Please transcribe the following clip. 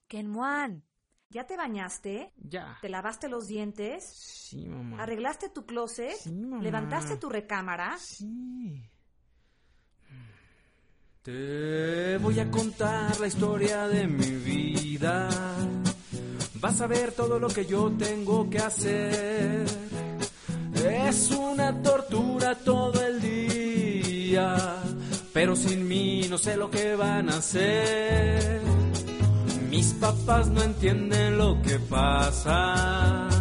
Kenmuan, ¿ya te bañaste? Ya. ¿Te lavaste los dientes? Sí, mamá. ¿Arreglaste tu closet? Sí, mamá. ¿Levantaste tu recámara? Sí. Te voy a contar la historia de mi vida. Vas a ver todo lo que yo tengo que hacer. Es una tortura todo el día, pero sin mí no sé lo que van a hacer. Mis papás no entienden lo que pasa.